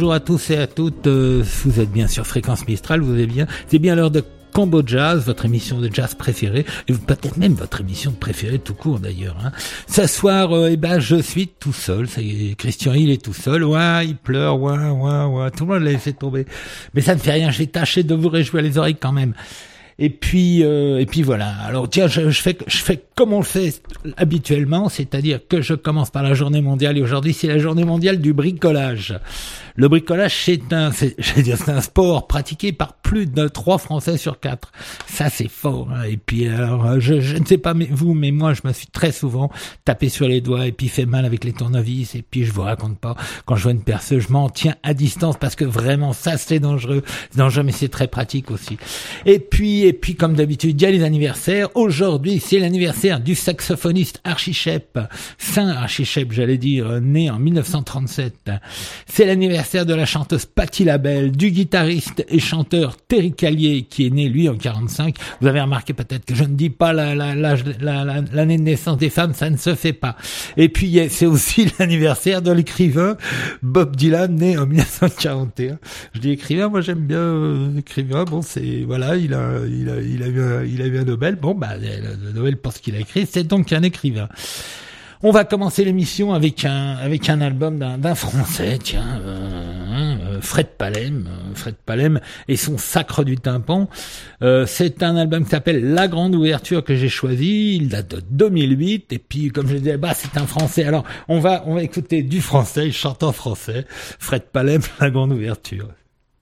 bonjour à tous et à toutes. Vous êtes bien sur Fréquence Mistral, c'est bien l'heure de Combo Jazz, votre émission de jazz préférée, et peut-être même votre émission préférée tout court d'ailleurs. Ce soir, je suis tout seul. Christian, il est tout seul. Ouais, il pleure. Ouais. Tout le monde l'a laissé tomber. Mais ça ne fait rien. Je vais tâcher de vous réjouir les oreilles quand même. Et puis voilà. Alors tiens, je fais comme on le fait habituellement, c'est-à-dire que je commence par la journée mondiale, et aujourd'hui c'est la journée mondiale du bricolage. Le bricolage, c'est un sport pratiqué par plus de 3 Français sur 4. Ça, c'est fort. Et puis, alors, je ne sais pas vous, mais moi, je me suis très souvent tapé sur les doigts et puis fait mal avec les tournevis. Et puis, je vous raconte pas, quand je vois une perceuse, je m'en tiens à distance parce que vraiment, ça, c'est dangereux. C'est dangereux, mais c'est très pratique aussi. Et puis, comme d'habitude, il y a les anniversaires. Aujourd'hui, c'est l'anniversaire du saxophoniste Archichep, Saint Archichep, j'allais dire, né en 1937. C'est l'anniversaire de la chanteuse Patti Labelle, du guitariste et chanteur Terry Callier, qui est né, lui, en 45. Vous avez remarqué peut-être que je ne dis pas l'année de naissance des femmes, ça ne se fait pas. Et puis, c'est aussi l'anniversaire de l'écrivain Bob Dylan, né en 1941. Je dis écrivain, moi j'aime bien écrivain. Bon, c'est, voilà, il a eu un Nobel. Bon, le Nobel pour ce qu'il a écrit, c'est donc un écrivain. On va commencer l'émission avec un album d'un Français, tiens, Fred Palem et son Sacre du tympan. C'est un album qui s'appelle La Grande Ouverture que j'ai choisi. Il date de 2008 et puis comme je le disais, c'est un Français. Alors on va écouter du français, il chante en français. Fred Palem, La Grande Ouverture.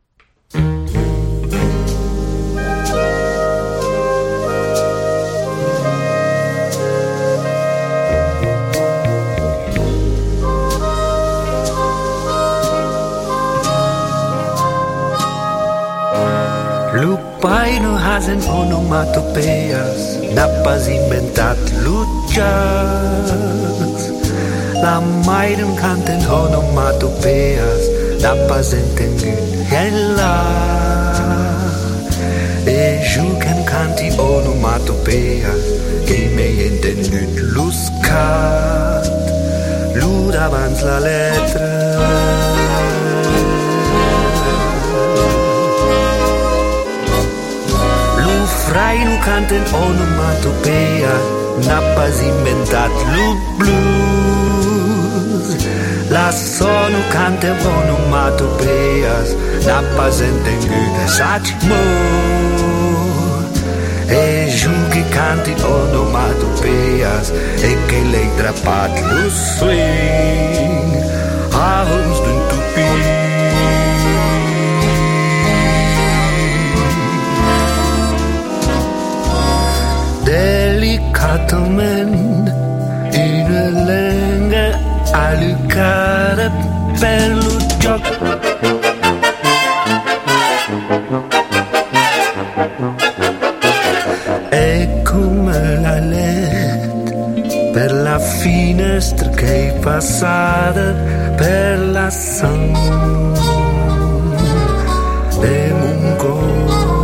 Lupai no hasen onomatopeias, n'a pas inventat luchas. La maiden canten onomatopeias, n'a pas entengut hella. E juquen canti onomatopeias, que me entengut luscat. Lud abans la letra. Frai nu canten onomatopea, n'a pas inventat lu blues. La sonu cantem onomatopeas, n'a pas entengut sac mo. E giugi canti onomatopeas, e che lei drapat lu swing. Ahons d'un tupi. Delicatament, une langue allucada per lo gioco. E come la LED per la finestra che è passata per la sang e mungo.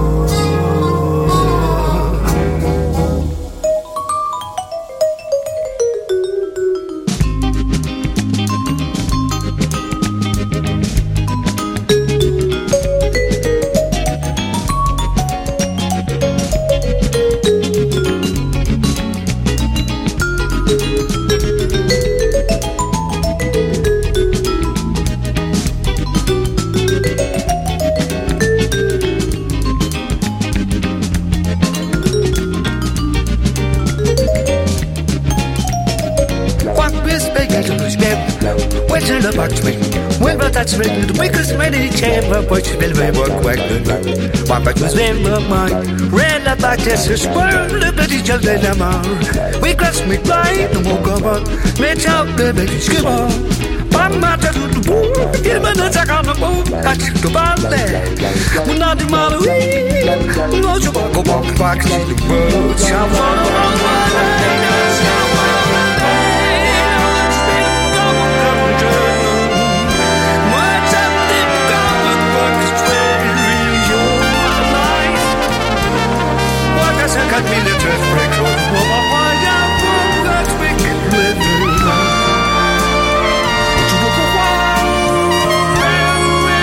The biggest many chamber, but you will work like the one back was very mine. Red la back, there's a squirrel, liberty, just let them out. We cross me blind, no more cover. Let's out the baby skipper. I'm not to the pool, give me the sack on the boat. That's the band there. We're not the Malawi. No, you walk back to the road. Shall follow on my line. Got me the dress break on the wall. Why I'm that's wicked living.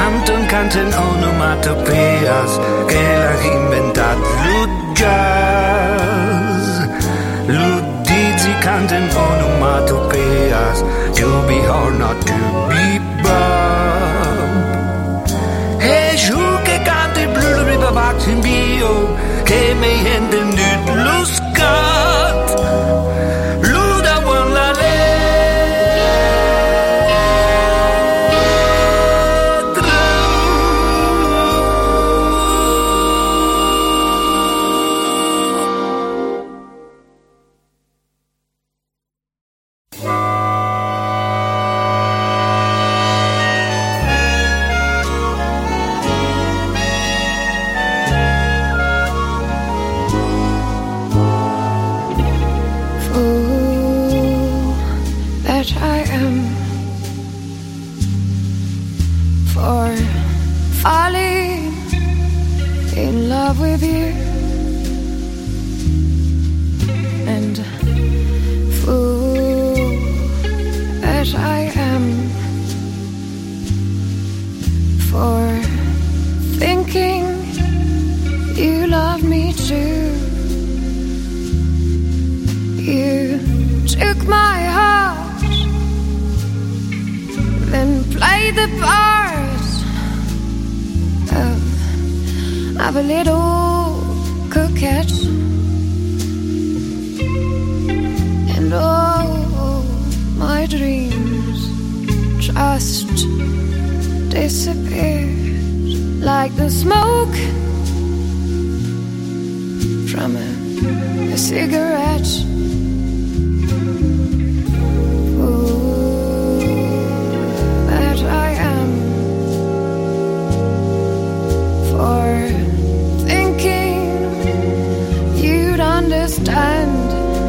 Canten, canten onomatopeas che l'ha inventat lo jazz. Ludizi canten onomatopeas, to be or not to be Bob. E giù che cante blu river box in bio, che me henden nyt lo scat. Luda one la of a little coquette, and all my dreams just disappeared like the smoke from a cigarette. Fool that I am for thinking you'd understand,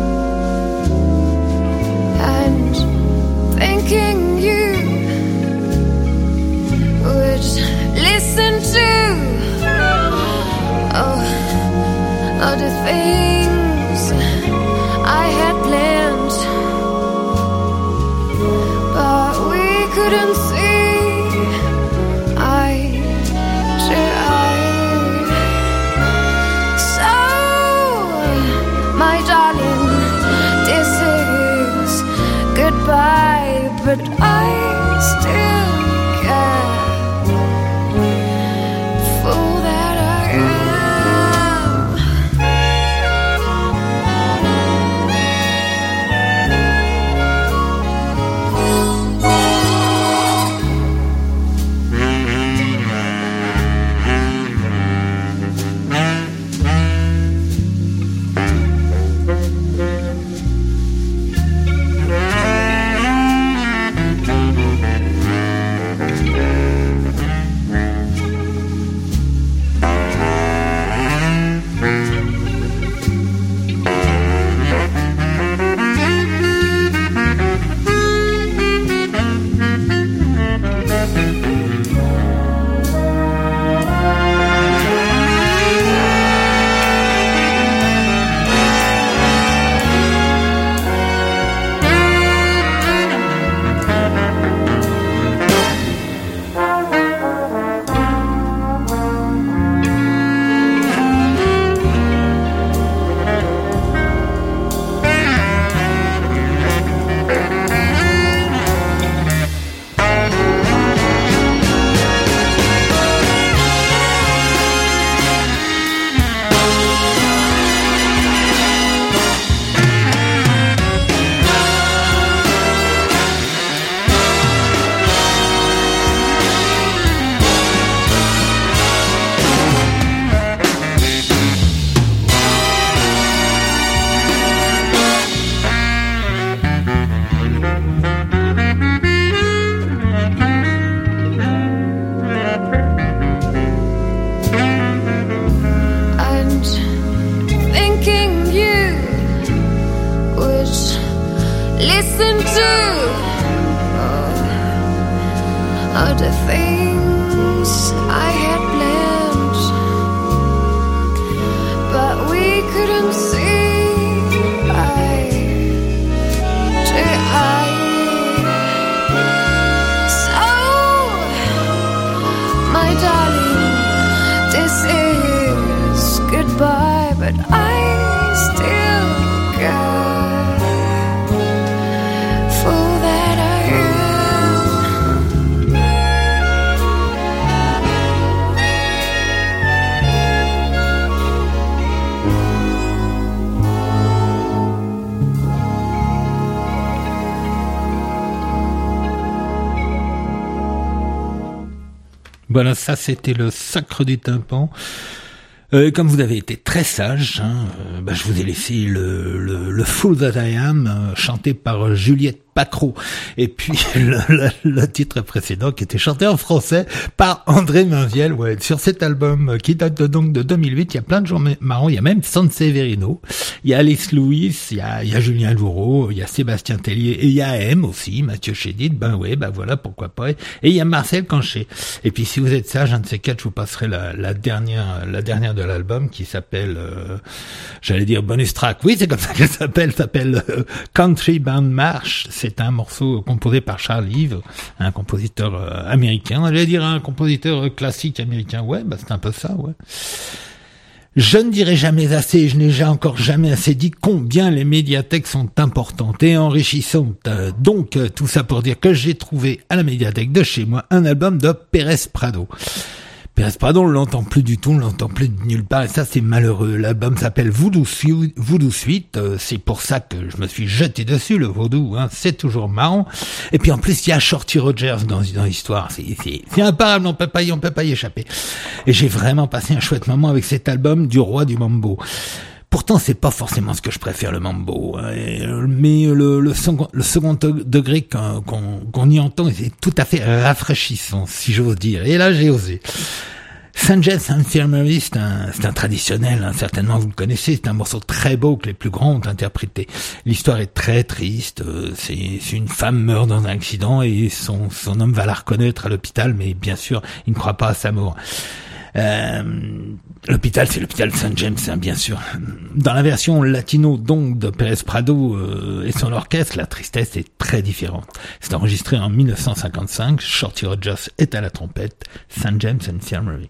and thinking you would listen to all the things I had planned, but we couldn't see eye to eye. So, my darling, this is goodbye, but I still care. Fool that I am. Listen to all the things I had planned, but we couldn't see eye to eye. So Voilà, ça c'était le Sacre du tympan. Comme vous avez été très sage, je vous ai laissé le Fool That I Am, chanté par Juliette Pacro. Et puis le titre précédent qui était chanté en français par André Mainviel. Ouais, sur cet album qui date donc de 2008, il y a plein de gens marrants. Il y a même Sanseverino, il y a Alice Louis, il y a Julien Louraud, il y a Sébastien Tellier et il y a M aussi, Mathieu Chédid. Voilà, pourquoi pas. Et il y a Marcel Canché. Et puis si vous êtes sage, un de ces quatre, je vous passerai la dernière de l'album qui s'appelle, j'allais dire bonus track. Oui, c'est comme ça qu'elle s'appelle Country Band March. C'est un morceau composé par Charles Ives, un compositeur américain. J'allais dire un compositeur classique américain. Ouais, c'est un peu ça, ouais. Je ne dirai jamais assez, je n'ai encore jamais assez dit combien les médiathèques sont importantes et enrichissantes. Donc, tout ça pour dire que j'ai trouvé à la médiathèque de chez moi un album de Pérez Prado. Pérez Prado, on l'entend plus du tout, on l'entend plus de nulle part, et ça c'est malheureux. L'album s'appelle Voodoo Suite, c'est pour ça que je me suis jeté dessus, le vaudou, c'est toujours marrant. Et puis en plus, il y a Shorty Rogers dans l'histoire, c'est imparable, on peut pas y échapper. Et j'ai vraiment passé un chouette moment avec cet album du roi du mambo. Pourtant, c'est pas forcément ce que je préfère, le mambo, mais le second degré qu'on y entend, c'est tout à fait rafraîchissant, si j'ose dire. Et là, j'ai osé. St. James Infirmary, c'est un traditionnel, certainement vous le connaissez, c'est un morceau très beau que les plus grands ont interprété. L'histoire est très triste, c'est une femme meurt dans un accident et son homme va la reconnaître à l'hôpital, mais bien sûr, il ne croit pas à sa mort. L'hôpital, c'est l'hôpital St. James, bien sûr. Dans la version latino, donc, de Pérez Prado et son orchestre, la tristesse est très différente. C'est enregistré en 1955, Shorty Rogers est à la trompette, St. James Infirmary.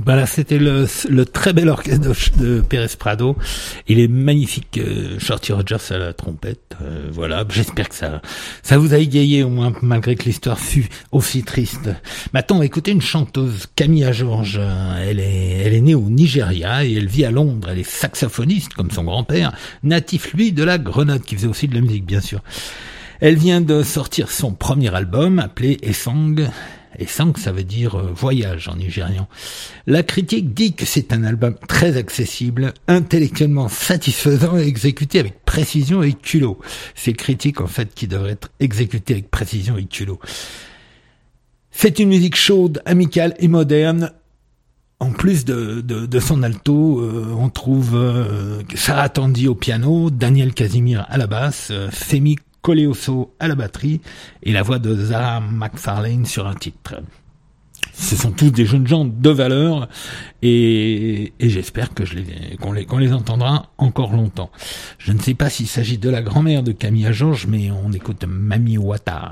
Voilà, c'était le très bel orchestre de Pérez Prado. Il est magnifique, Shorty Rogers à la trompette. Voilà, j'espère que ça vous a égayé au moins, malgré que l'histoire fut aussi triste. Maintenant, on va écouter une chanteuse, Camilla George. Elle est née au Nigeria et elle vit à Londres. Elle est saxophoniste, comme son grand-père, natif, lui, de la Grenade, qui faisait aussi de la musique, bien sûr. Elle vient de sortir son premier album, appelé Esang. Esang, ça veut dire voyage en nigérian. La critique dit que c'est un album très accessible, intellectuellement satisfaisant et exécuté avec précision et culot. C'est critique, en fait, qui devrait être exécuté avec précision et culot. C'est une musique chaude, amicale et moderne. En plus de son alto, on trouve Sarah Tandy au piano, Daniel Casimir à la basse, Femi Koleoso à la batterie et la voix de Zara McFarlane sur un titre. Ce sont tous des jeunes gens de valeur et j'espère que qu'on les entendra encore longtemps. Je ne sais pas s'il s'agit de la grand-mère de Camilla George, mais on écoute Mami Wata.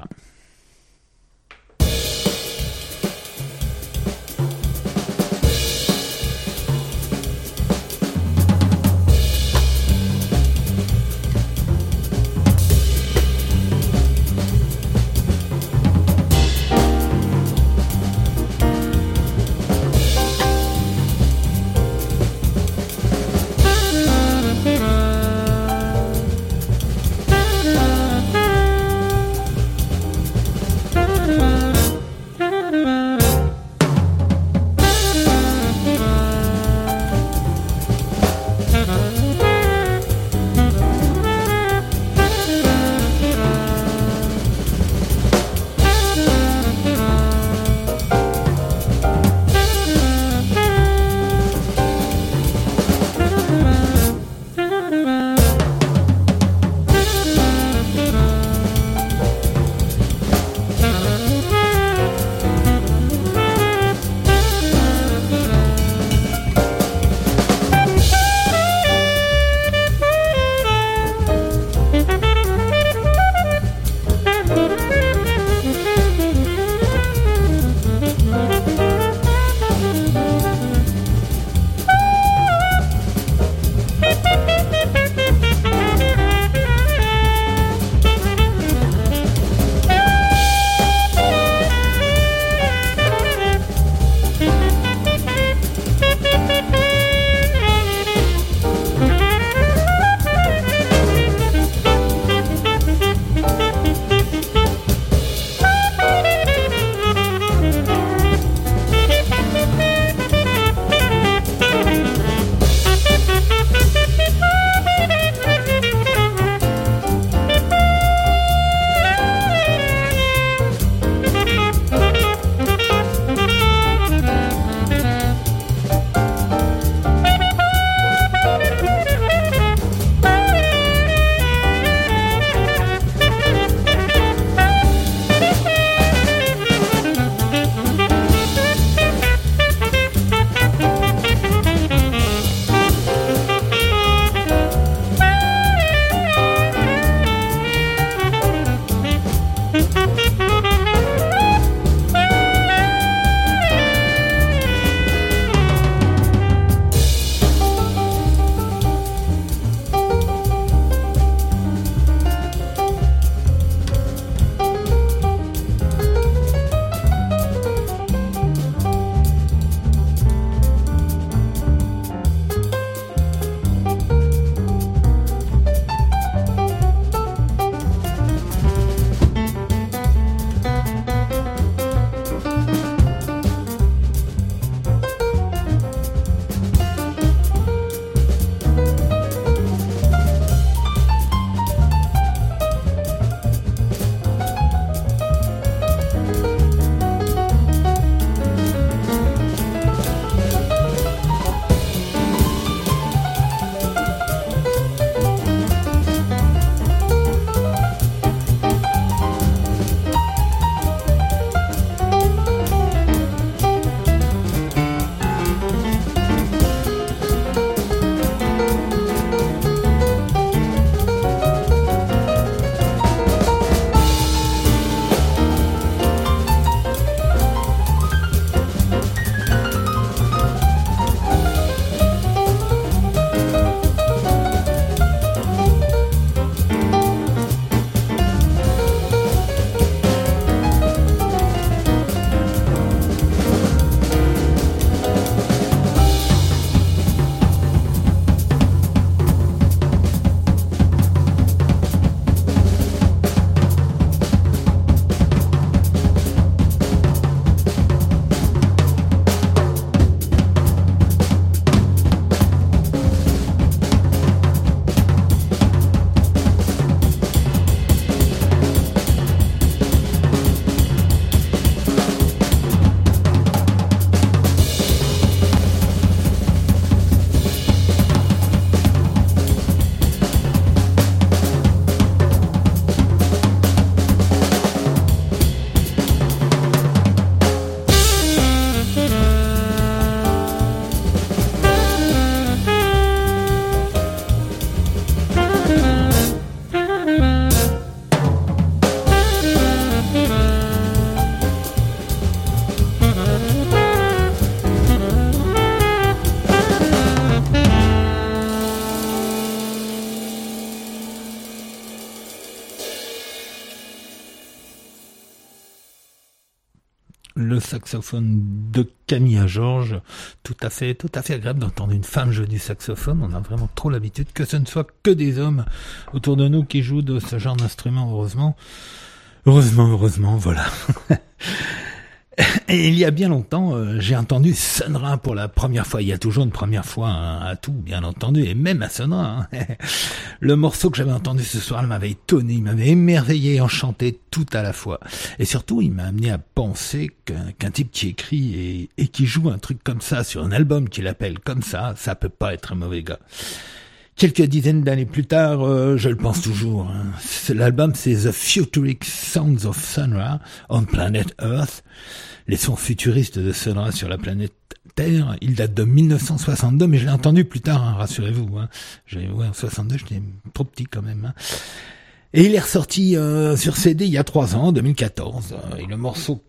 le saxophone de Camilla Georges, tout à fait agréable d'entendre une femme jouer du saxophone. On a vraiment trop l'habitude que ce ne soit que des hommes autour de nous qui jouent de ce genre d'instrument, heureusement, voilà. Et il y a bien longtemps, j'ai entendu Sun Ra pour la première fois. Il y a toujours une première fois à tout, bien entendu, et même à Sun Ra. Le morceau que j'avais entendu ce soir, il m'avait étonné, il m'avait émerveillé, enchanté, tout à la fois. Et surtout, il m'a amené à penser qu'un type qui écrit et qui joue un truc comme ça sur un album qu'il appelle comme ça peut pas être un mauvais gars. Quelques dizaines d'années plus tard, je le pense toujours. L'album, c'est The Futuric Sounds of Sun Ra on Planet Earth. Les sons futuristes de Sun Ra sur la planète Terre. Il date de 1962, mais je l'ai entendu plus tard, rassurez-vous. En 62, j'étais trop petit quand même. Et il est ressorti sur CD il y a 3 ans, en 2014. Et le morceau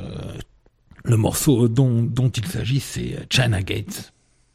dont il s'agit, c'est China Gates.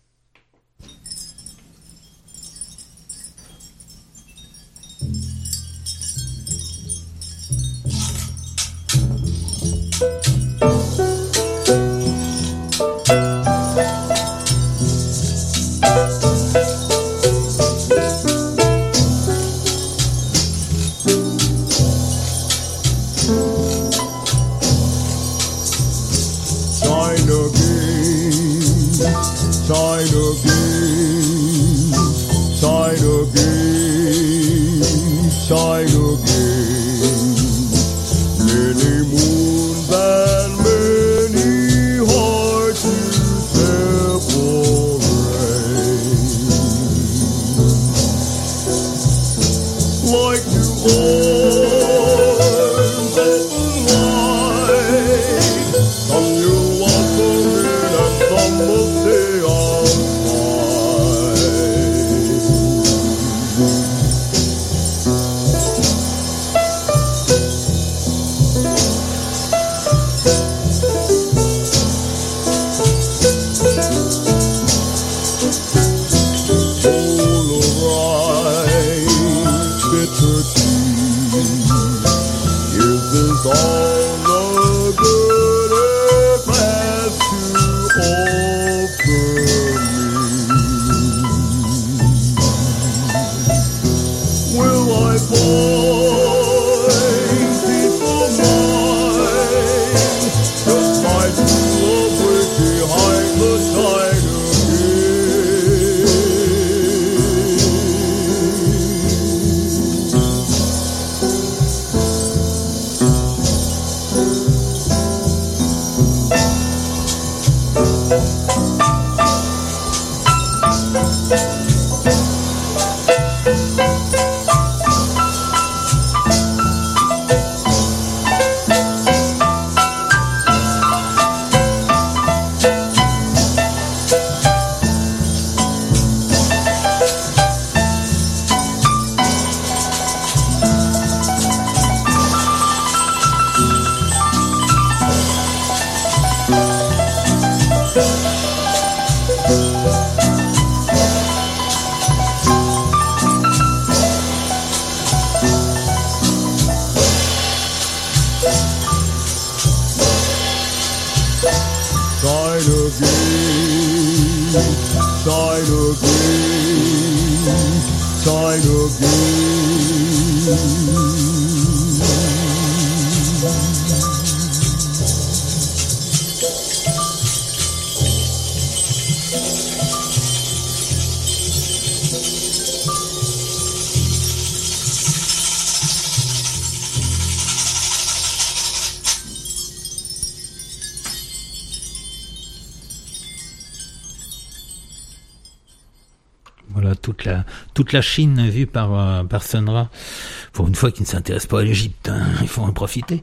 Toute la Chine vue par Sun Ra, pour une fois qu'ils ne s'intéressent pas à l'Égypte, il faut en profiter.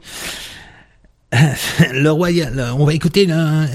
Le royal, on va écouter,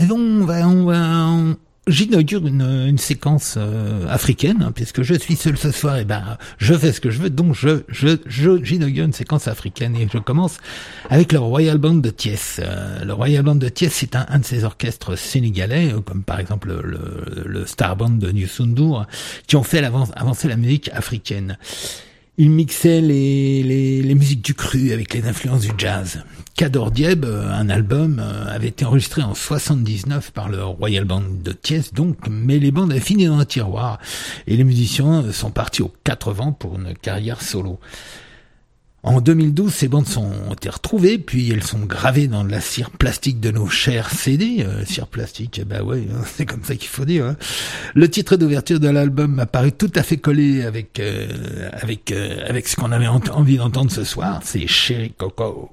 j'inaugure une séquence africaine, puisque je suis seul ce soir, et je fais ce que je veux, donc j'inaugure une séquence africaine, et je commence avec le Royal Band de Thiès. Le Royal Band de Thiès, c'est un de ces orchestres sénégalais, comme par exemple le Star Band de Youssou N'Dour, qui ont fait avancer la musique africaine. Il mixait les musiques du cru avec les influences du jazz. Cador Dieb, un album, avait été enregistré en 79 par le Royal Band de Thiès, donc, mais les bandes avaient fini dans un tiroir et les musiciens sont partis aux 80 pour une carrière solo. En 2012, ces bandes ont été retrouvées, puis elles sont gravées dans de la cire plastique de nos chers CD. Cire plastique, bah ouais, hein, c'est comme ça qu'il faut dire. Hein. Le titre d'ouverture de l'album m'a paru tout à fait collé avec ce qu'on avait envie d'entendre ce soir. C'est Chéri Coco.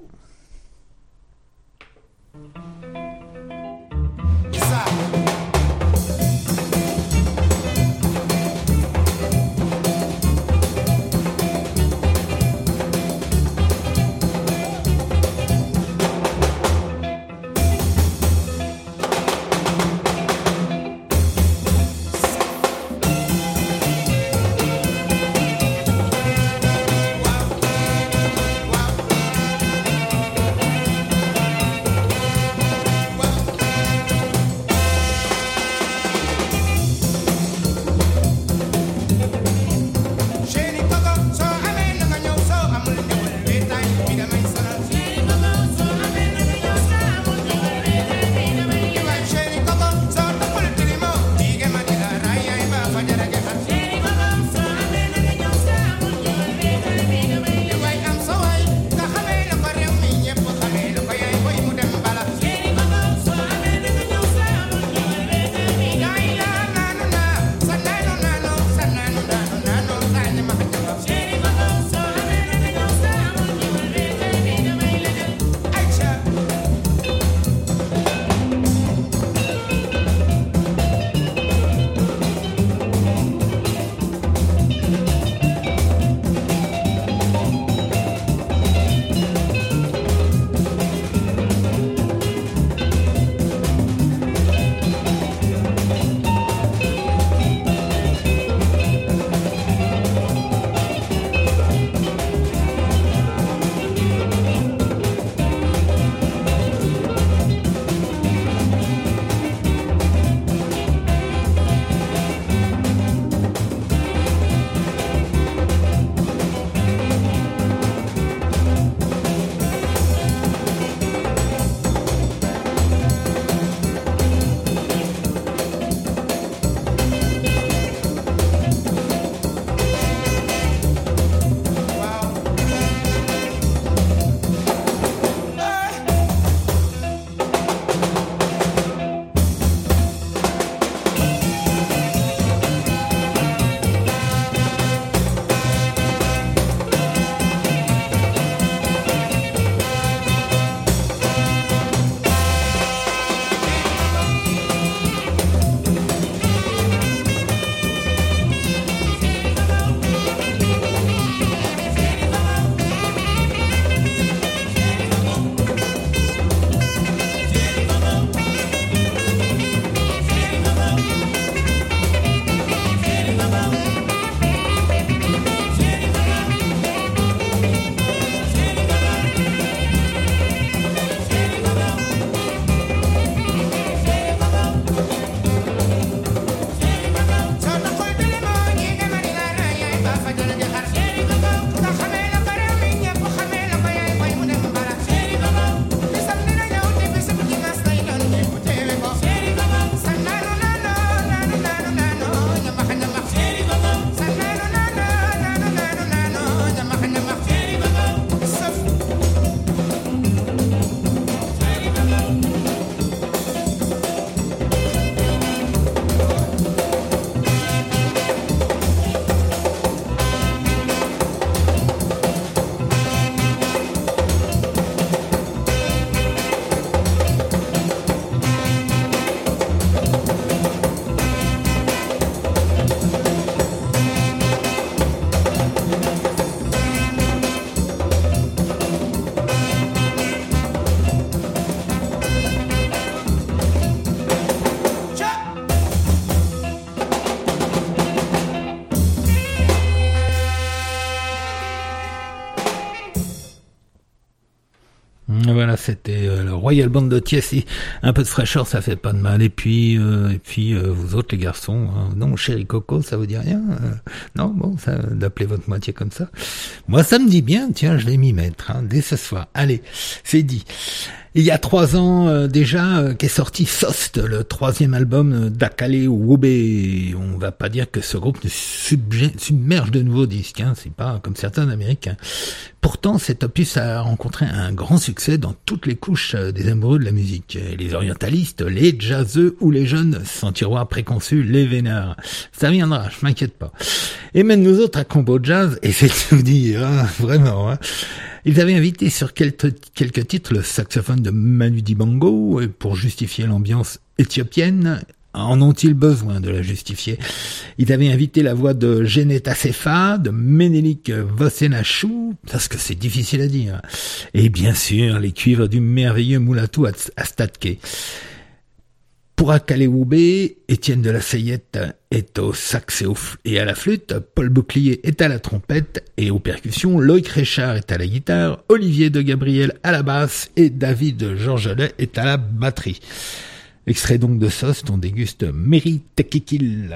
Voilà, c'était le Royal Band de Thiès. Un peu de fraîcheur, ça fait pas de mal. Et puis vous autres les garçons, non, Chéri Coco, ça vous dit rien Non, bon, ça d'appeler votre moitié comme ça. Moi, ça me dit bien. Tiens, je vais m'y mettre dès ce soir. Allez, c'est dit. Il y a 3 ans déjà qu'est sorti Sost, le 3e album d'Akale Wube. On va pas dire que ce groupe nous submerge de nouveaux disques, c'est pas comme certains américains. Pourtant, cet opus a rencontré un grand succès dans toutes les couches des amoureux de la musique. Les orientalistes, les jazzeux ou les jeunes, sans tiroir préconçu, les vénards. Ça viendra, je m'inquiète pas. Et même nous autres à Combo Jazz, et c'est tout dire, vraiment. Ils avaient invité sur quelques titres le saxophone de Manu Dibango pour justifier l'ambiance éthiopienne. En ont-ils besoin de la justifier? Ils avaient invité la voix de Geneta Sefa, de Menelik Vosenachou, parce que c'est difficile à dire. Et bien sûr, les cuivres du merveilleux Moulatou Astatke. Pour Akale Wube, Étienne de la Sayette est au sax et à la flûte, Paul Bouclier est à la trompette et aux percussions, Loïc Richard est à la guitare, Olivier de Gabriel à la basse et David Georgelet est à la batterie. Extrait donc de Sost, on déguste Meri Tekikil.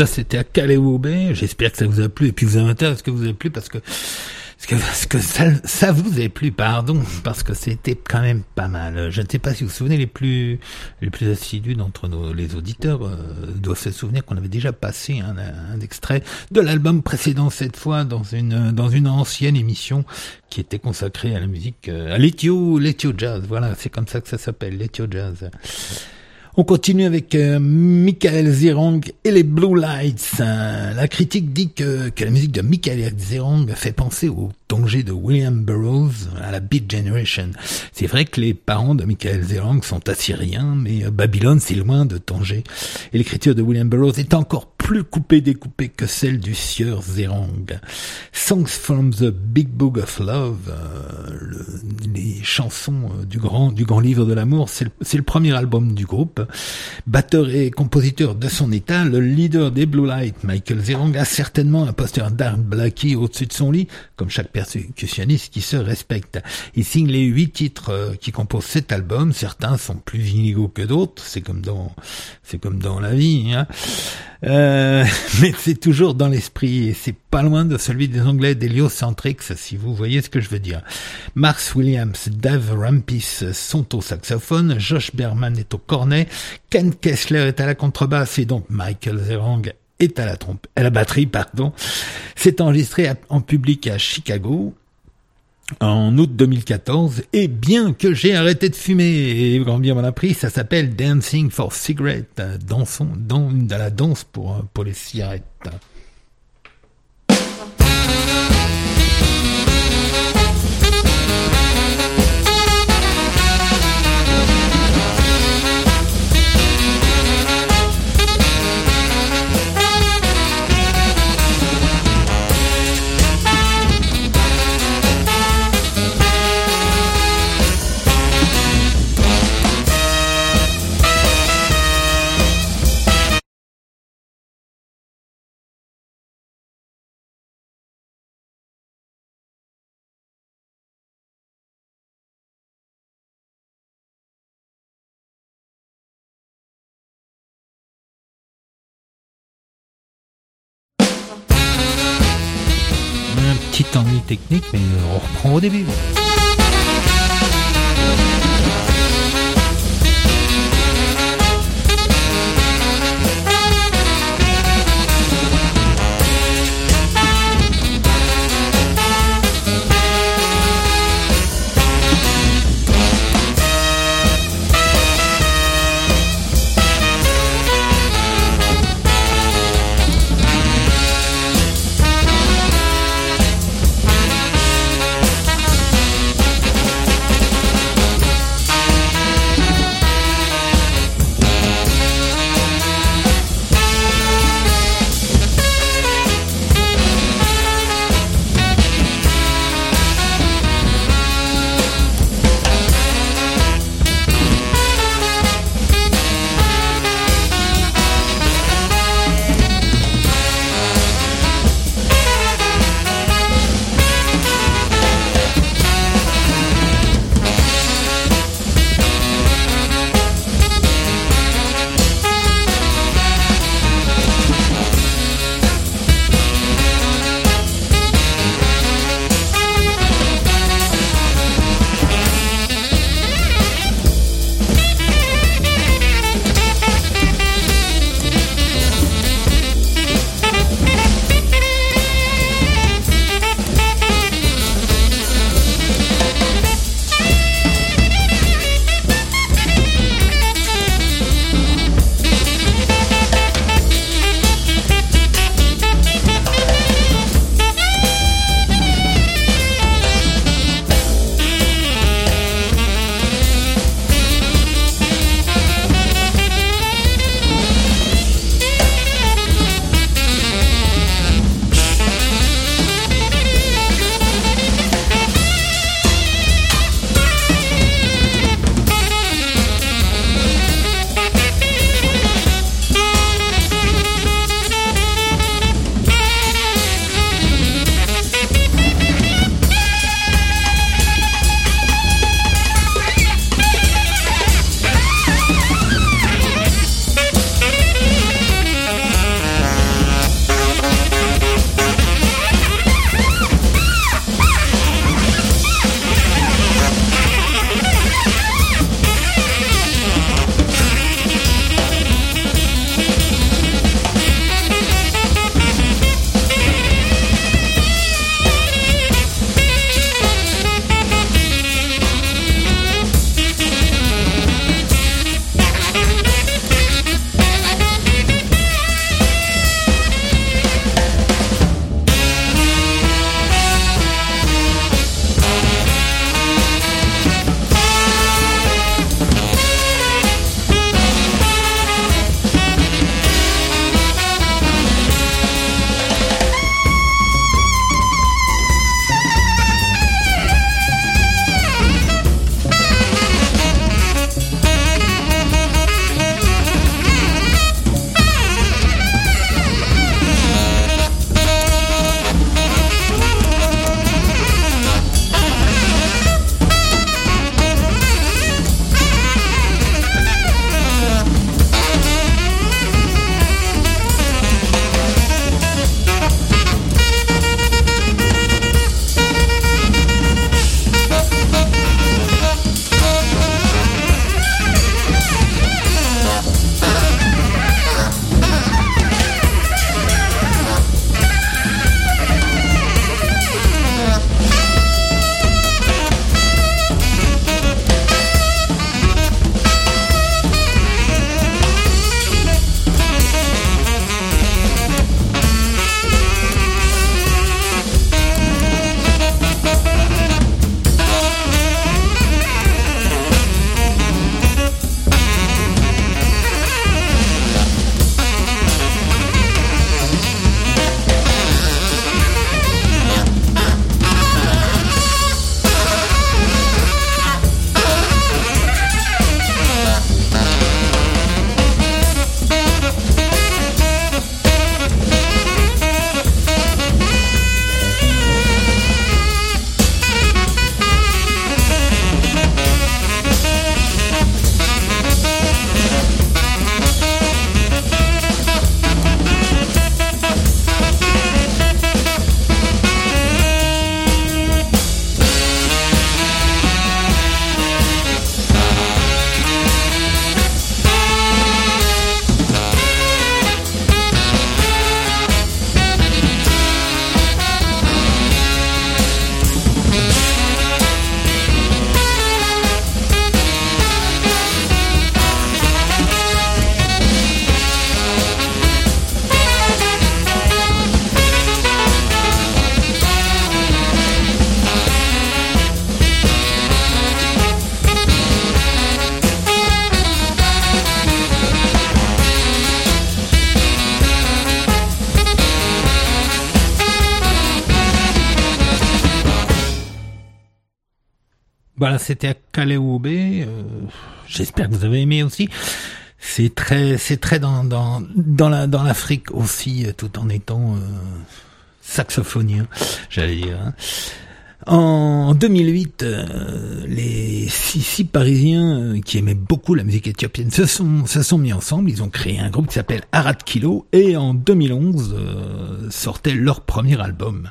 Ça, c'était à Calais-Aubert. J'espère que ça vous a plu. Et puis, vous avez intérêt à ce que vous a plu parce que ça vous a plu, pardon, parce que c'était quand même pas mal. Je ne sais pas si vous vous souvenez, les plus assidus d'entre les auditeurs doivent se souvenir qu'on avait déjà passé un extrait de l'album précédent, cette fois dans une ancienne émission qui était consacrée à la musique, à l'Ethio Jazz. Voilà, c'est comme ça que ça s'appelle, l'Ethio Jazz. On continue avec Michael Zerang et les Blue Lights. La critique dit que la musique de Michael Zerang fait penser au Tanger de William Burroughs, à la Beat Generation. C'est vrai que les parents de Michael Zerang sont assyriens, mais Babylone, c'est loin de Tanger. Et l'écriture de William Burroughs est encore plus découpée que celle du sieur Zerang. Songs from the Big Book of Love, les chansons du grand livre de l'amour, c'est le premier album du groupe. Batteur et compositeur de son état, le leader des Blue Lights, Michael Zerang, a certainement un poster d'Art Blakey au-dessus de son lit, comme chaque percussionniste qui se respecte. Il signe les 8 titres qui composent cet album. Certains sont plus inégaux que d'autres, c'est comme dans la vie, hein. Mais c'est toujours dans l'esprit et c'est pas loin de celui des Anglais d'Heliocentrics, si vous voyez ce que je veux dire. Mars Williams, Dave Rampis sont au saxophone, Josh Berman est au cornet, Ken Kessler est à la contrebasse et donc Michael Zerang est à la batterie, pardon. C'est enregistré en public à Chicago en août 2014, et bien que j'ai arrêté de fumer, et grand bien m'en a pris, ça s'appelle Dancing for Cigarettes, dansons dans la danse pour les cigarettes. Petit ennui technique, mais on reprend au début. Voilà, c'était à Calais-Oube. J'espère que vous avez aimé aussi. C'est très dans l'Afrique aussi, tout en étant saxophonien, j'allais dire. Hein. En 2008, les six Parisiens qui aimaient beaucoup la musique éthiopienne se sont mis ensemble. Ils ont créé un groupe qui s'appelle Arat Kilo et en 2011 sortait leur premier album.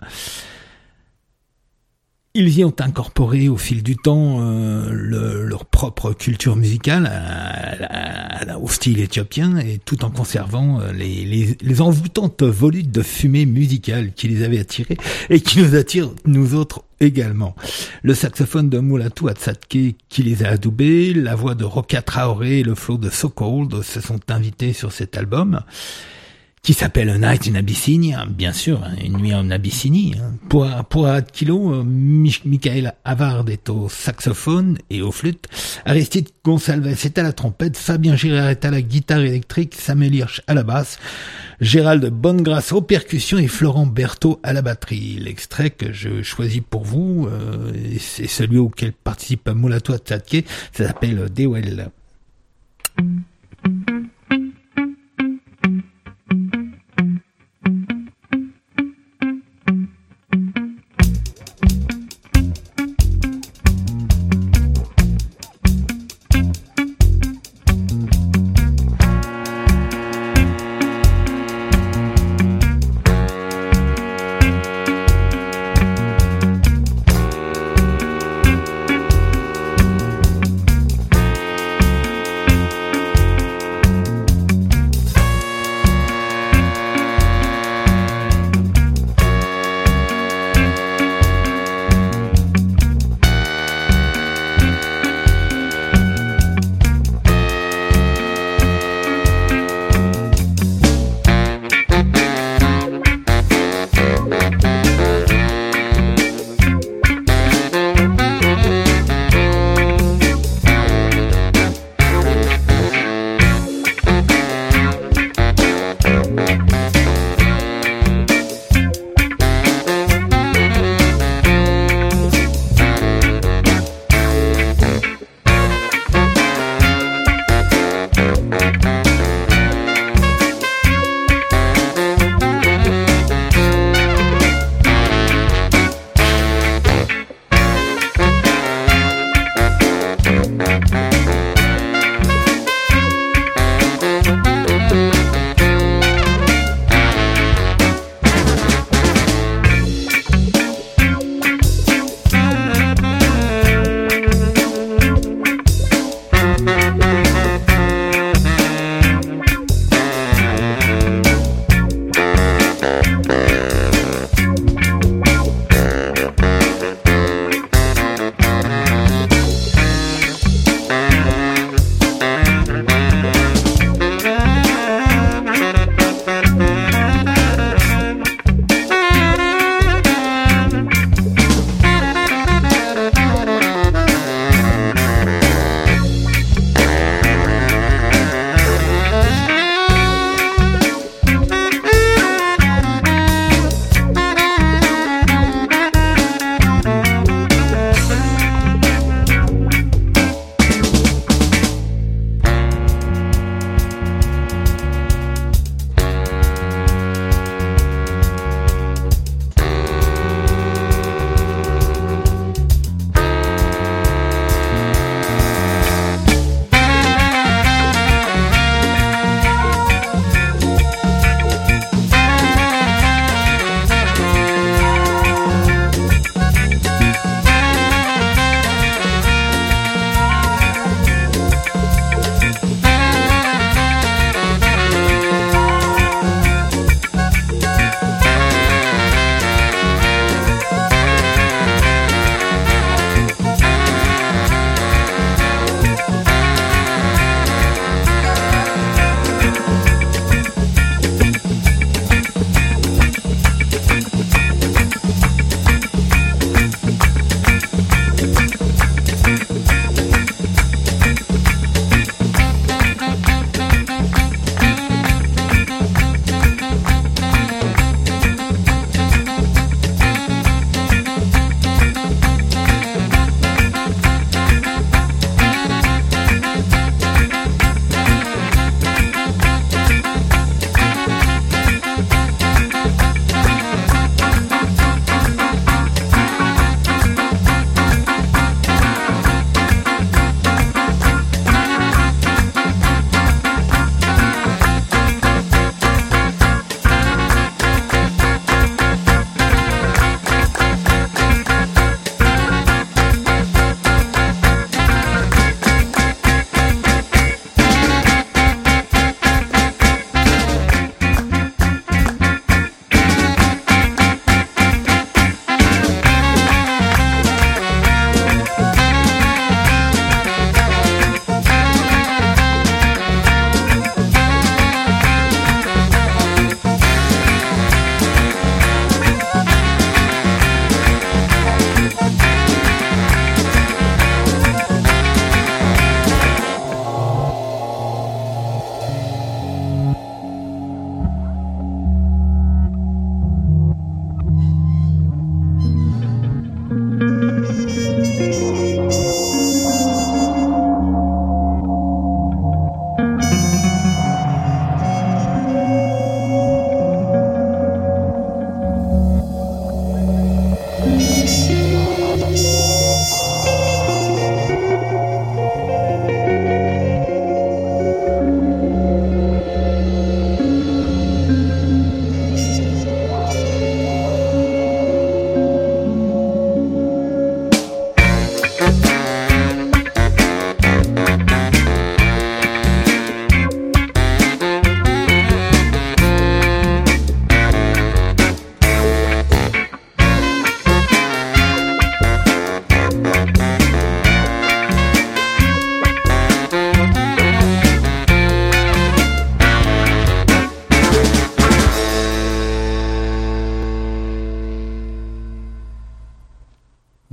Ils y ont incorporé au fil du temps leur propre culture musicale au style éthiopien et tout en conservant les envoûtantes volutes de fumée musicale qui les avaient attirés et qui nous attirent nous autres également. Le saxophone de Mulatu Atsatke qui les a adoubés, la voix de Roka Traoré et le flow de So Cold se sont invités sur cet album. Qui s'appelle A Night in Abyssinie, bien sûr, une nuit en Abyssinie. Pour Arat Kilo, Michael Havard est au saxophone et aux flûtes, Aristide Gonçalves est à la trompette, Fabien Girard est à la guitare électrique, Samuel Hirsch à la basse, Gérald Bonnegrâce aux percussions et Florent Berthaud à la batterie. L'extrait que je choisis pour vous, c'est celui auquel participe Mulatu Atsatke, ça s'appelle Dewel.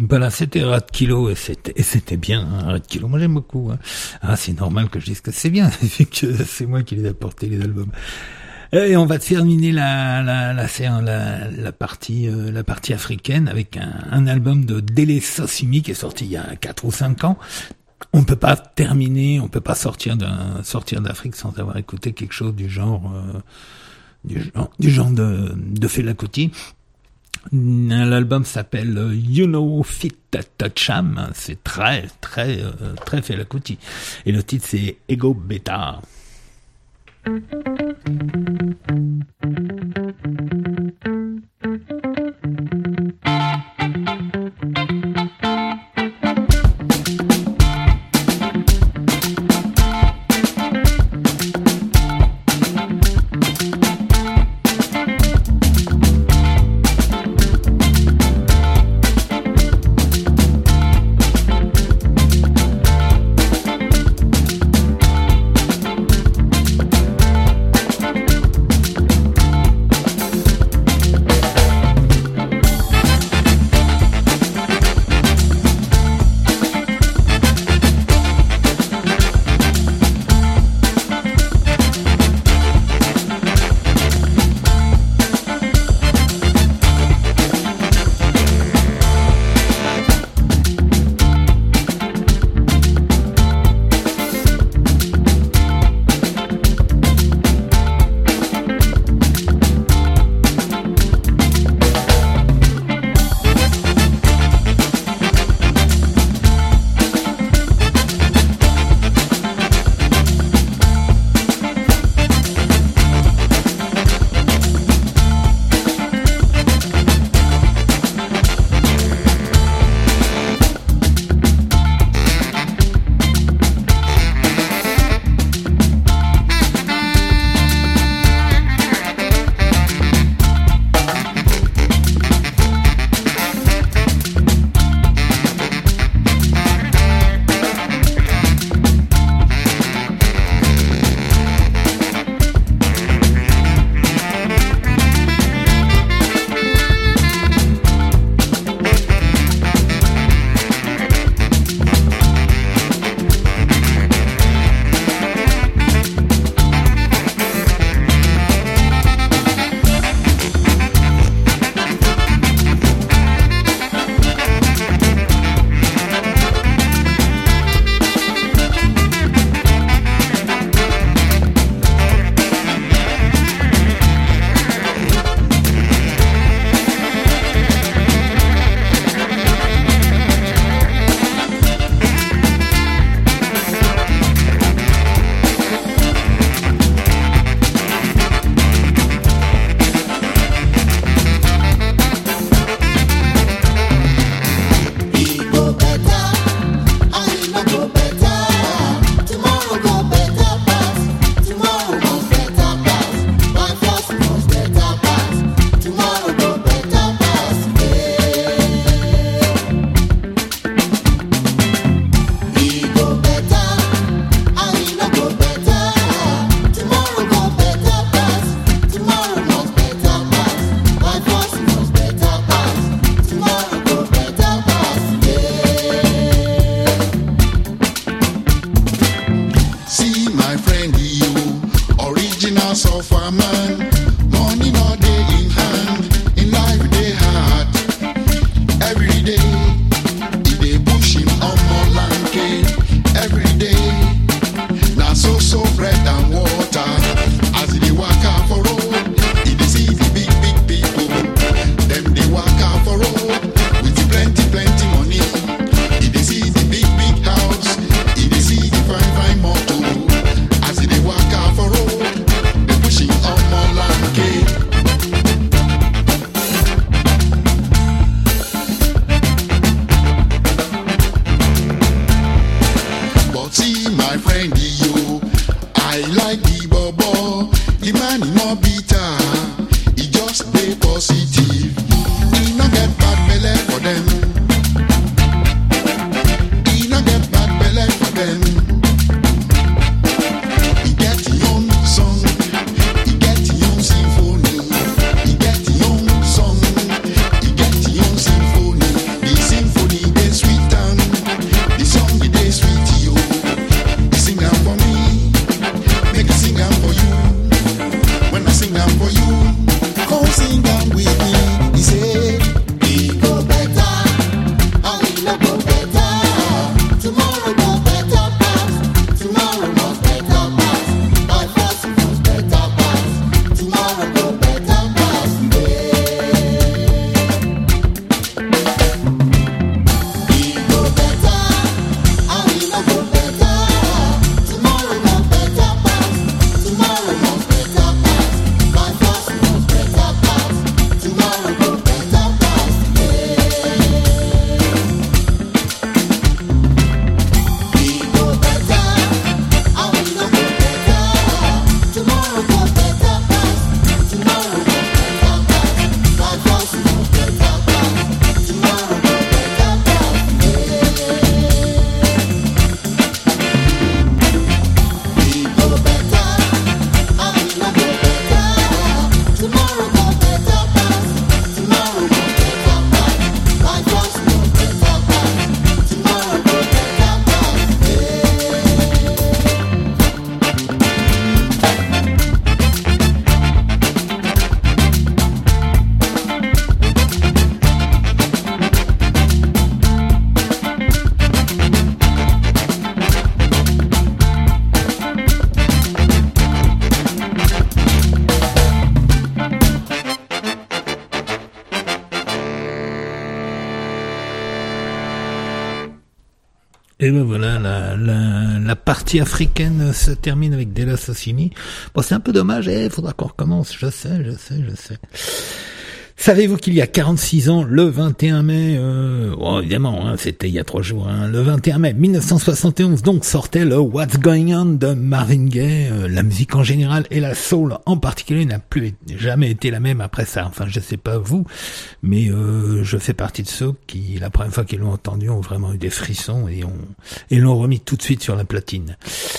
Voilà, c'était Rat Kilo et c'était bien, hein, Rat Kilo. Moi j'aime beaucoup. Hein. Ah, c'est normal que je dise que c'est bien, vu que c'est moi qui les ai apportés les albums. Et on va terminer la partie africaine avec un album de Dele Sosimi qui est sorti il y a 4 ou 5 ans. On peut pas sortir d'Afrique sans avoir écouté quelque chose du genre de Fela Kuti. L'album s'appelle You Know Fit Toucham, c'est très Fela Kuti. Et le titre c'est Ego Beta. bring them with me. He say, we go better, and we no go better. Tomorrow go better pass. Tomorrow must better pass. By force it must better pass. Tomorrow go better pass. We go better, and we no go better. Tomorrow go better pass. Tomorrow must better pass. By force it must better pass. Tomorrow go better pass. We go better, and we no go better. Tomorrow go better pass. Tomorrow go better pass. By force it must better pass. Tomorrow go better pass. We go better, and we no go better. Tomorrow go better pass. Tomorrow go better pass. By force it must better pass. Tomorrow go better Et ben voilà, la partie africaine se termine avec Della Socini. Bon, c'est un peu dommage, faudra qu'on recommence, je sais. Savez-vous qu'il y a 46 ans, le 21 mai, évidemment, c'était il y a 3 jours, le 21 mai 1971, donc sortait le What's Going On de Marvin Gaye. La musique en général et la soul en particulier n'a jamais été la même après ça. Enfin, je sais pas vous, mais je fais partie de ceux qui, la première fois qu'ils l'ont entendu, ont vraiment eu des frissons et l'ont remis tout de suite sur la platine.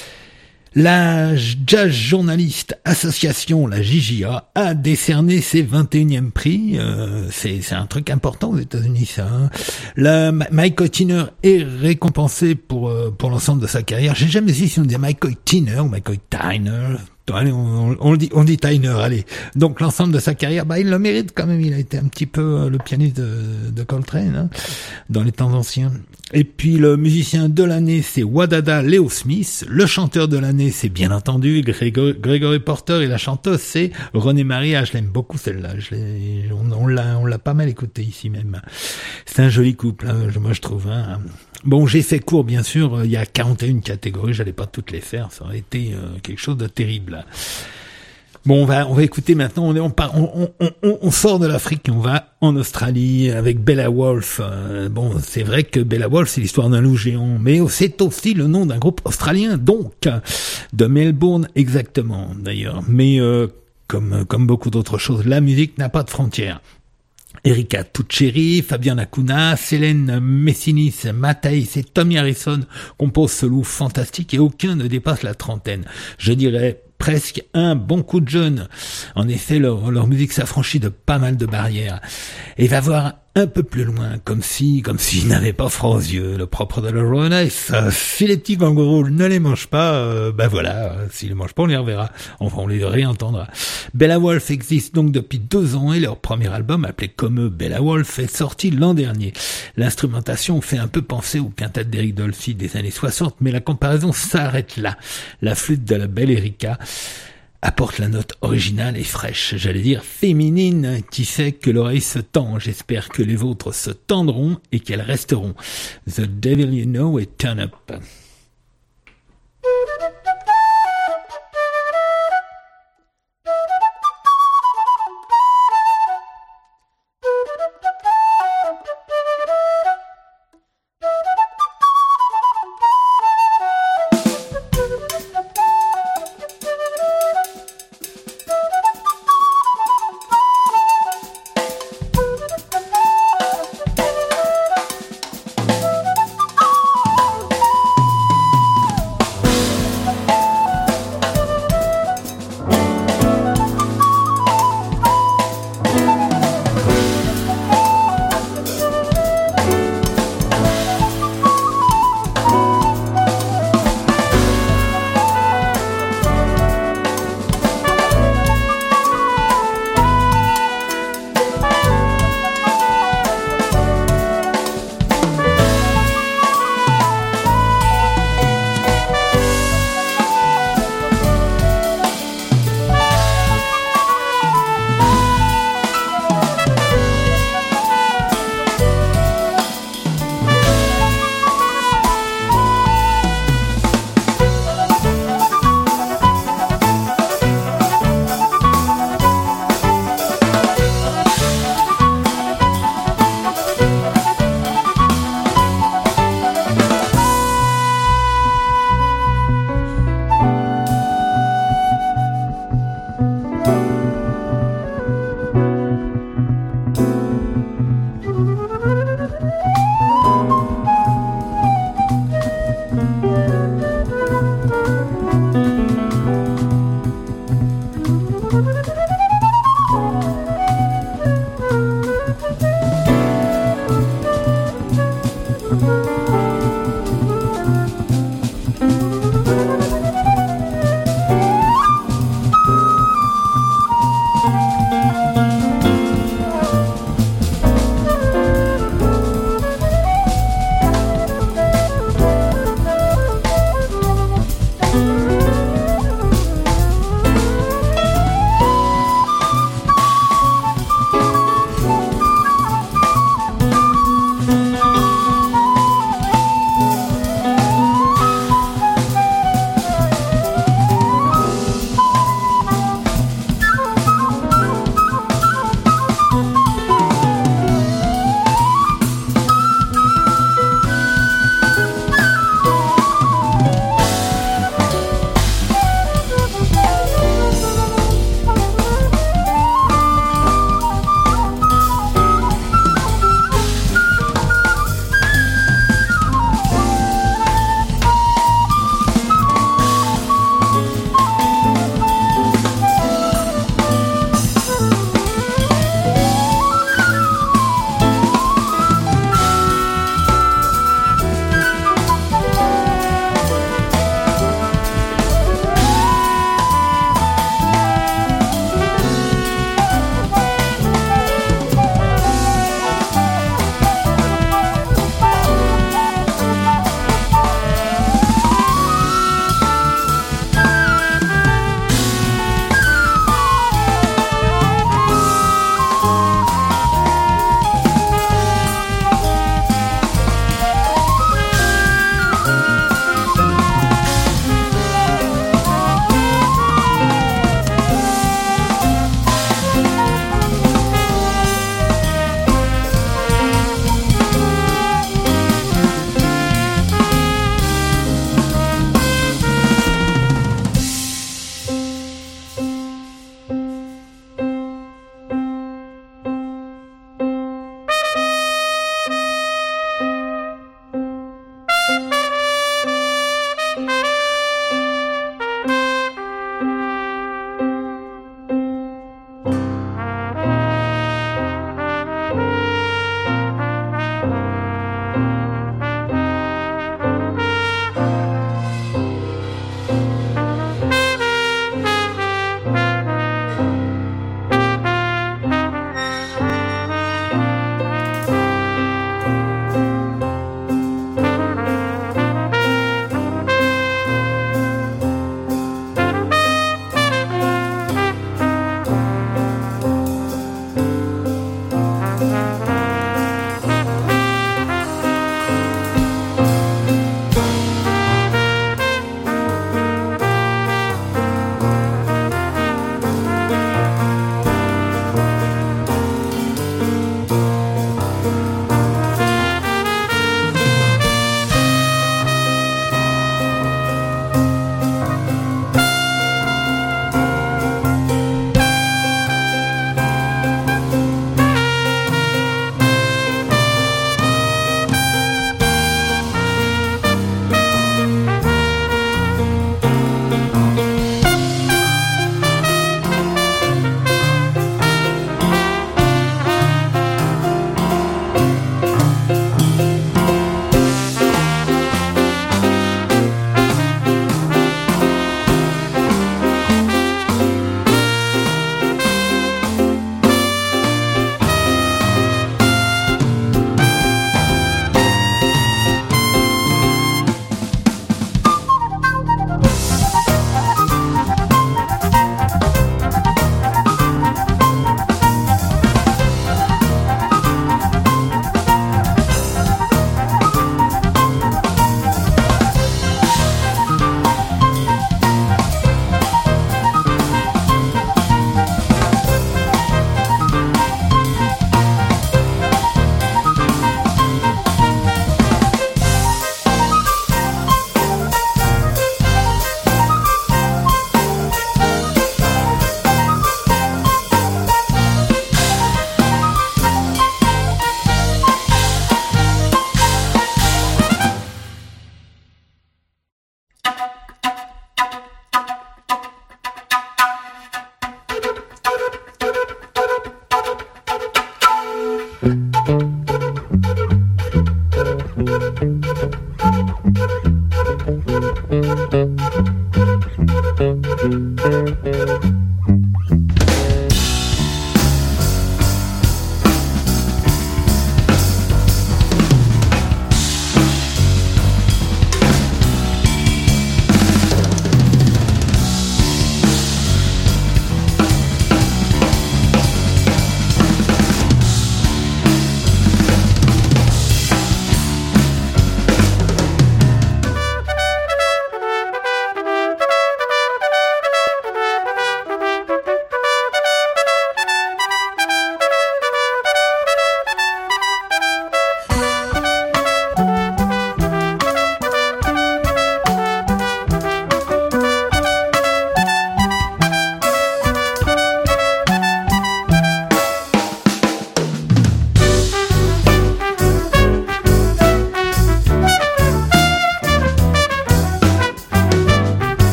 La Jazz Journalist Association, la JJA, a décerné ses 21e prix. C'est un truc important aux États-Unis, ça. Michael Tyner est récompensé pour l'ensemble de sa carrière. J'ai jamais su si on disait Michael Tyner ou Michael Tyner. Allez, on dit Tyner, allez. Donc l'ensemble de sa carrière, il le mérite quand même. Il a été un petit peu le pianiste de Coltrane, dans les temps anciens. Et puis le musicien de l'année, c'est Wadada Leo Smith. Le chanteur de l'année, c'est bien entendu Gregory Porter, et la chanteuse, c'est René Marie. Je l'aime beaucoup celle-là. On l'a pas mal écouté ici même. C'est un joli couple, moi je trouve. Bon, j'ai fait court, bien sûr. Il y a 41 catégories, j'allais pas toutes les faire. Ça aurait été quelque chose de terrible. Bon, on va écouter maintenant. On sort de l'Afrique et on va en Australie avec Bella Wolf. Bon, c'est vrai que Bella Wolf, c'est l'histoire d'un loup géant, mais c'est aussi le nom d'un groupe australien, donc de Melbourne exactement, d'ailleurs. Mais comme beaucoup d'autres choses, la musique n'a pas de frontières. Erika Tuccheri, Fabian Acuna, Célène Messinis, Matthijs et Tommy Harrison composent ce loup fantastique et aucun ne dépasse la trentaine. Je dirais presque un bon coup de jeune. En effet, leur musique s'affranchit de pas mal de barrières et va voir un peu plus loin, comme s'ils n'avaient pas froid aux yeux. Le propre de leur Roanice, si les petits kangourous ne les mangent pas, voilà, s'ils les mangent pas, on les reverra. Enfin, on les réentendra. Bella Wolf existe donc depuis 2 ans et leur premier album, appelé comme eux Bella Wolf, est sorti l'an dernier. L'instrumentation fait un peu penser aux quintettes d'Eric Dolphy des années 60, mais la comparaison s'arrête là. La flûte de la belle Erika apporte la note originale et fraîche, j'allais dire féminine, qui fait que l'oreille se tend. J'espère que les vôtres se tendront et qu'elles resteront. The Devil You Know et Turn Up.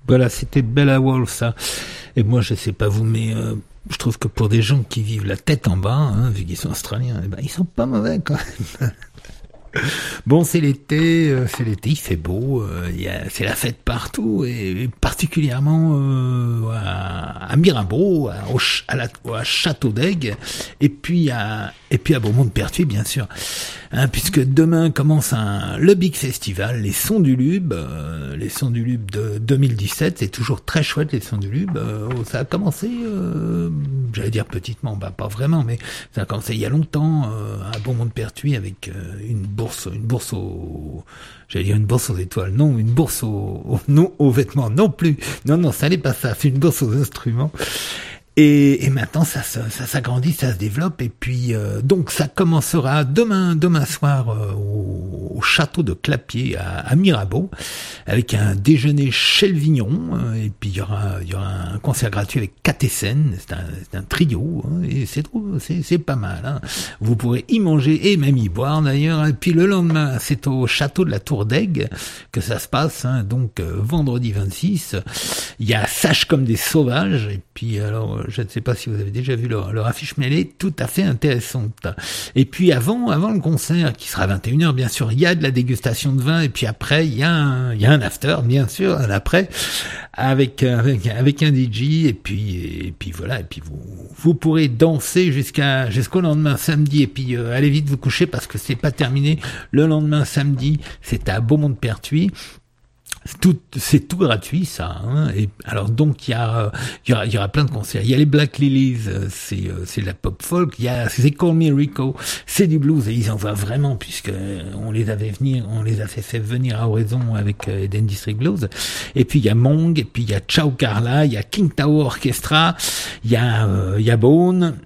Voilà, c'était Bella Wolf, ça. Et moi, je sais pas vous, mais je trouve que pour des gens qui vivent la tête en bas, hein, vu qu'ils sont australiens, eh ben, ils sont pas mauvais, quand même. Bon, c'est l'été, il fait beau, c'est la fête partout, et particulièrement à Mirabeau, à Château d'Aigues, et puis à Beaumont-de-Pertuis, bien sûr, hein, puisque demain commence le Big Festival, les Sons du Lube de 2017, c'est toujours très chouette, les Sons du Lube, ça a commencé, j'allais dire petitement, bah pas vraiment, mais ça a commencé il y a longtemps, à Beaumont-de-Pertuis, avec une bourse aux étoiles, non, une bourse aux vêtements, non plus, non, ça n'est pas ça, c'est une bourse aux instruments. Et maintenant ça s'agrandit, ça se développe, et puis donc ça commencera demain soir au château de Clapier à Mirabeau, avec un déjeuner chez le vigneron, et puis il y aura un concert gratuit avec Catécène, c'est un trio, hein, et c'est pas mal, hein. Vous pourrez y manger et même y boire d'ailleurs, et puis le lendemain c'est au château de la Tour d'Aigues que ça se passe, hein, donc vendredi 26, il y a Sage comme des sauvages, et puis alors je ne sais pas si vous avez déjà vu leur affiche, mais elle est tout à fait intéressante. Et puis avant le concert, qui sera à 21h, bien sûr, il y a de la dégustation de vin, et puis après, il y a un after, bien sûr, un après, avec un DJ, et puis voilà, et puis vous pourrez danser jusqu'au lendemain samedi, et puis allez vite vous coucher, parce que c'est pas terminé. Le lendemain samedi, c'est à Beaumont-de-Pertuis. C'est tout gratuit, ça, hein. Et alors donc il y aura plein de concerts. Il y a les Black Lilies, c'est de la pop folk. Il y a c'est Call Me Rico, c'est du blues, et ils envoient vraiment, puisque on les a fait venir à Oraison avec Eden District Blues. Et puis il y a Mong, et puis il y a Ciao Carla, il y a King Tower Orchestra, il y a Bone.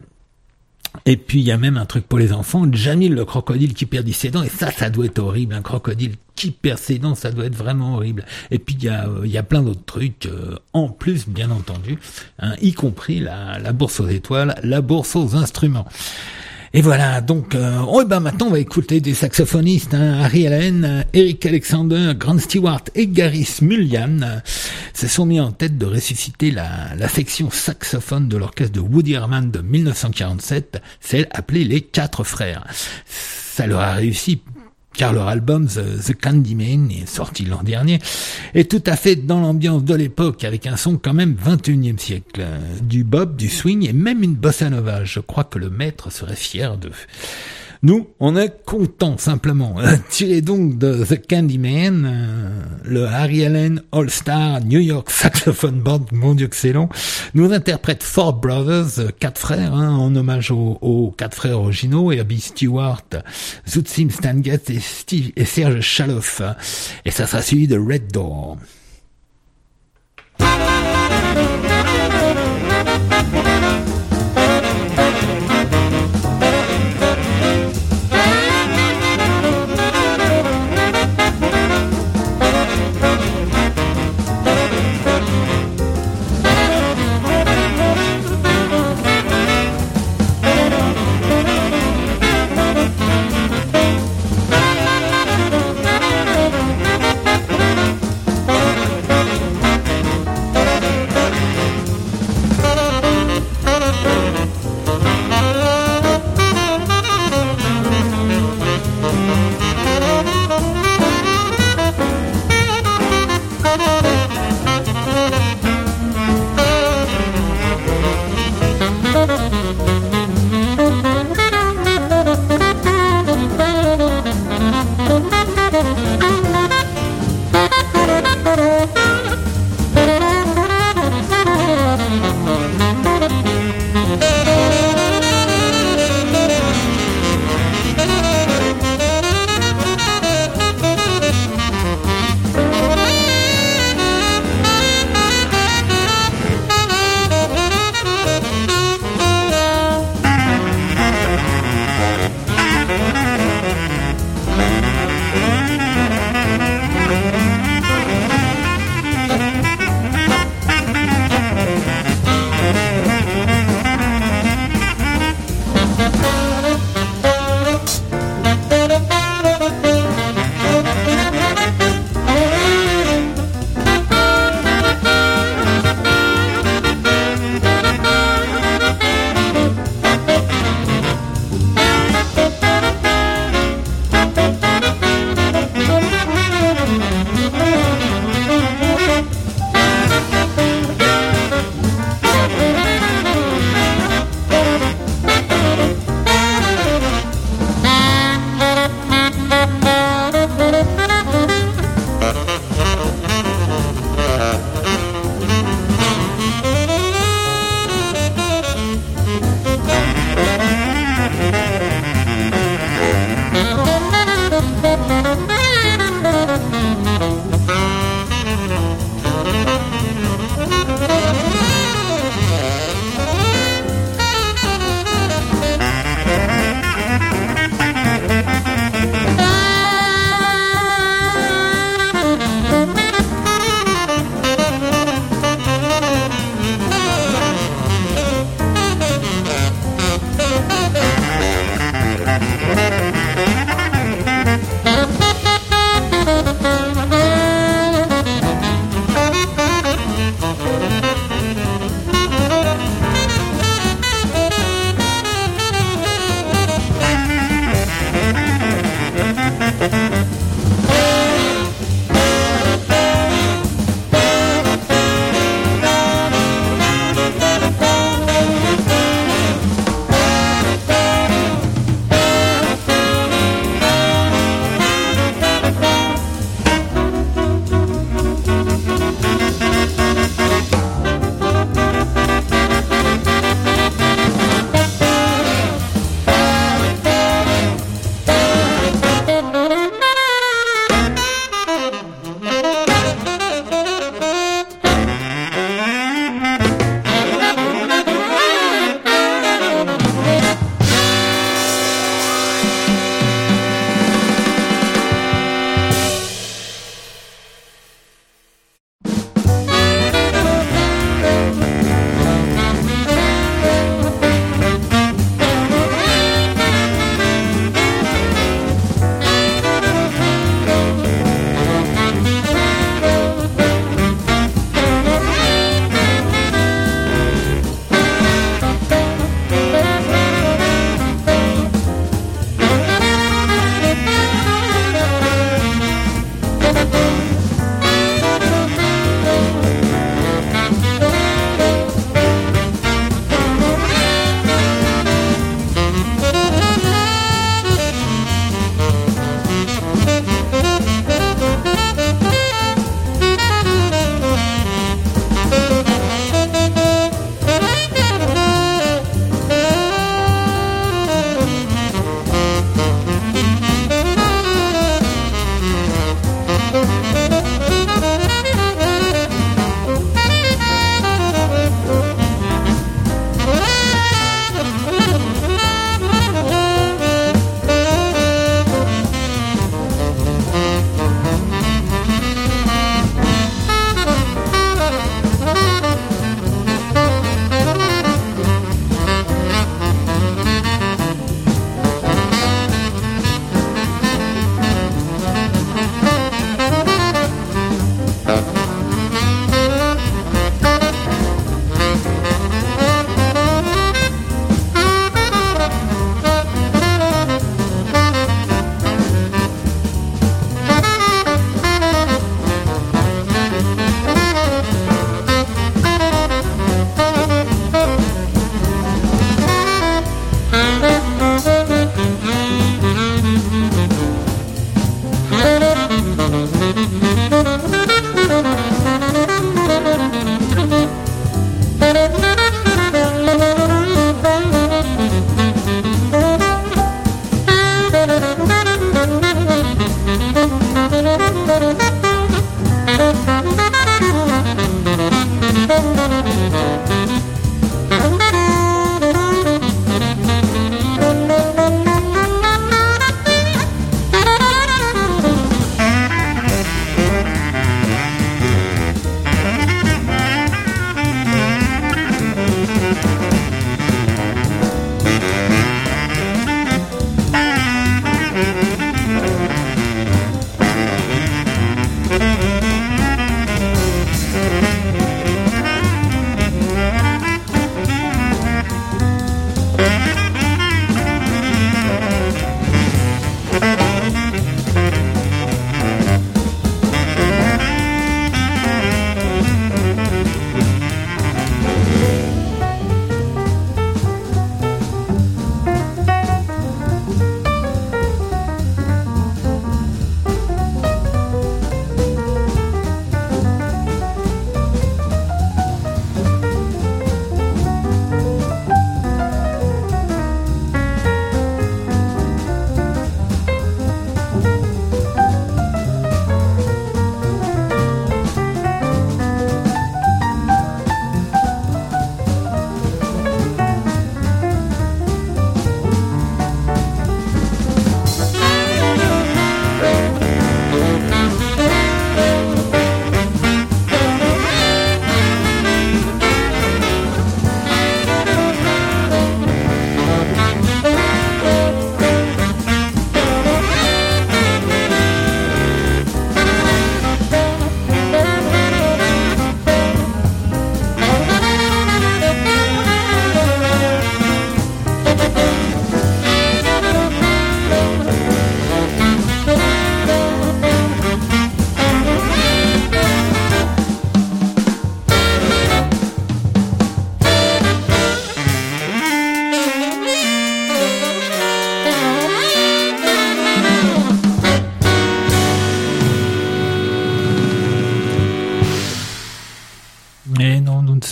Et puis il y a même un truc pour les enfants, Jamil le crocodile qui perdit ses dents, et ça doit être horrible, un crocodile qui perd ses dents, ça doit être vraiment horrible. Et puis il y a plein d'autres trucs en plus, bien entendu, hein, y compris la bourse aux étoiles, la bourse aux instruments. Et voilà, donc maintenant on va écouter des saxophonistes, hein, Harry Allen, Eric Alexander, Grant Stewart et Gary Smulyan se sont mis en tête de ressusciter la section saxophone de l'orchestre de Woody Herman de 1947, celle appelée les Quatre Frères. Ça leur a réussi, car leur album The Candyman est sorti l'an dernier, est tout à fait dans l'ambiance de l'époque, avec un son quand même 21e siècle, du bop, du swing et même une bossa nova. Je crois que le maître serait fier d'eux. Nous, on est contents, simplement. Tirez donc de The Candyman, le Harry Allen All-Star New York Saxophone Band, mon Dieu que c'est long, nous interprète Four Brothers, quatre frères, hein, en hommage aux quatre frères originaux, Herbie Stewart, Zootsim Stanguet et Serge Chaloff. Et ça sera suivi de Red Door.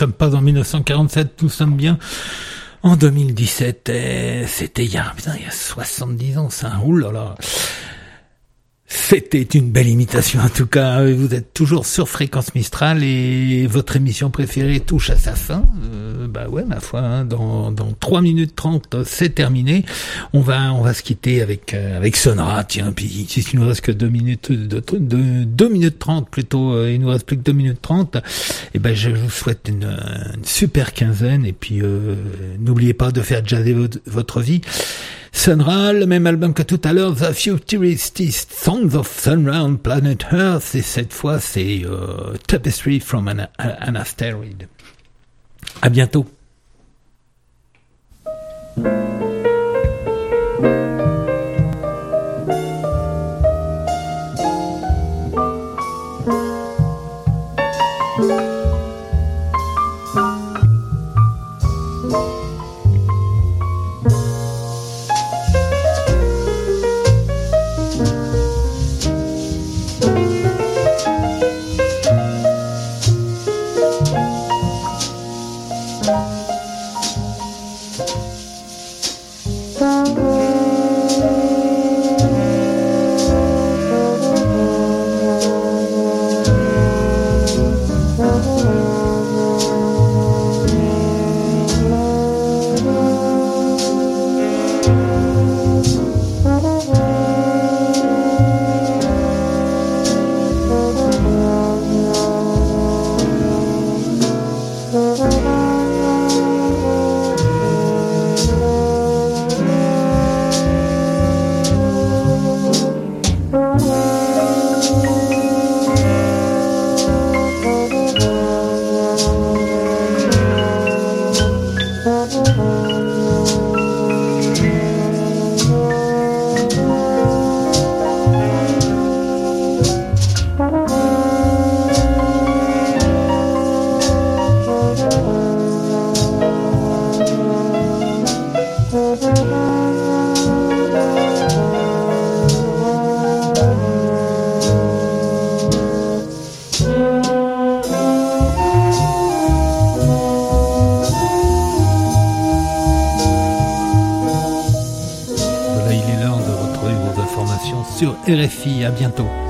sommes pas en 1947, nous sommes bien en 2017. Et c'était il y a 70 ans, ça. Ouh là là. C'était une belle imitation en tout cas. Vous êtes toujours sur Fréquence Mistral et votre émission préférée touche à sa fin. Bah ouais, ma foi, hein, dans 3 minutes 30, c'est terminé. On va se quitter avec Sonra. Tiens, puis s'il nous reste que 2 minutes 30 plutôt, il nous reste plus que 2 minutes 30. Et ben je vous souhaite une super quinzaine et puis n'oubliez pas de faire jazzer votre vie. Sonra, le même album que tout à l'heure, The Futurist Songs of Sonra on Planet Earth, et cette fois c'est Tapestry from an Asteroid. À bientôt. Sur RFI, à bientôt.